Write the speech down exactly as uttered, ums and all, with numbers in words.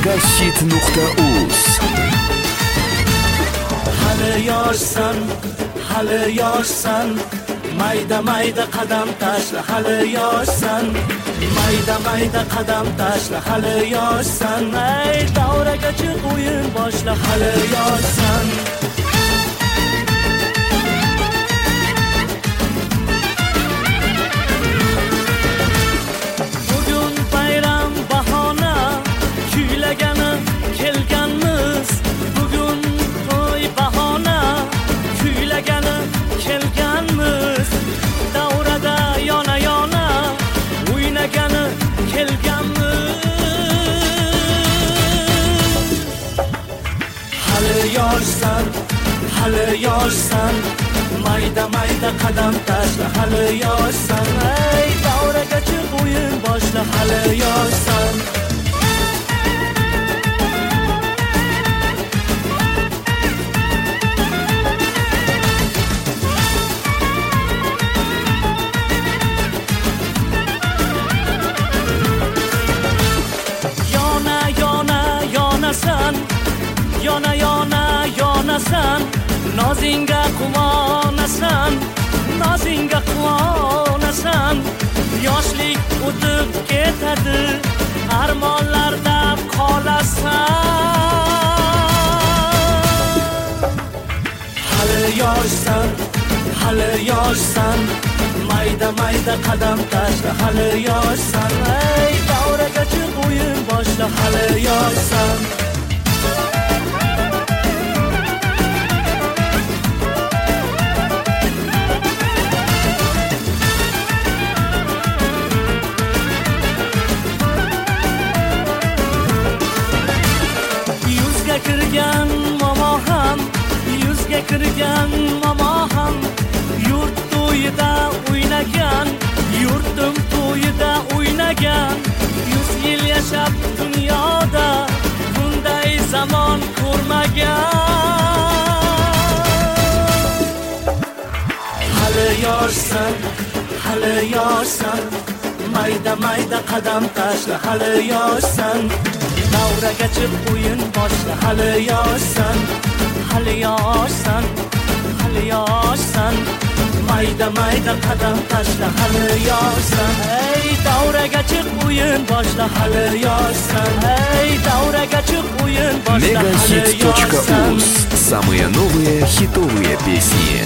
megahit nuqta uz. Hali yoshsan, hali yoshsan, mayda mayda qadam tashla, hali yoshsan, mayda mayda qadam tashla, hali yoshsan, ey davraga chiq o'yin boshla, hali yoshsan. Bugun bayram bahona, kuylagani kelganmiz. Bugun to'y bahona, kuylagani kelganmiz. Davrada yona yona o'ynagani kelganmiz. Hali yoshsan, hali yoshsan, mayda mayda qadam tashla, hali yoshsan, ey davraga chiq o'yin boshla, hali yoshsan. Yona yona yonasan, yona yona yonasan, nozingga quvonasan, nozingga quvonasan. Yoshlik o'tib ketadi, armonlarda qolasan. Hali yoshsan, hali yoshsan, mayda mayda qadam tashla, hali yoshsan, ey davraga chiq o'yin boshla, hali yoshsan. Yuzga kirgan momo ham, yuzga kirgan momo ham, yurt to'yida o'ynagan, yurtim to'yida o'ynagan. Yuz yil yashab dunyoda bunday zamon ko'rmagan. Hali yoshsan, hali yoshsan, mayda mayda qadam tashla, hali yoshsan. Davraga chiq o'yin boshla, hali yoshsan, hali yoshsan, hali yoshsan, mayda mayda qadam tashla, hali yoshsan, ey davraga chiq o'yin boshla, hali yoshsan, ey davraga chiq o'yin boshla, hali yoshsan. megahit точка uz. Самые новые хитовые песни.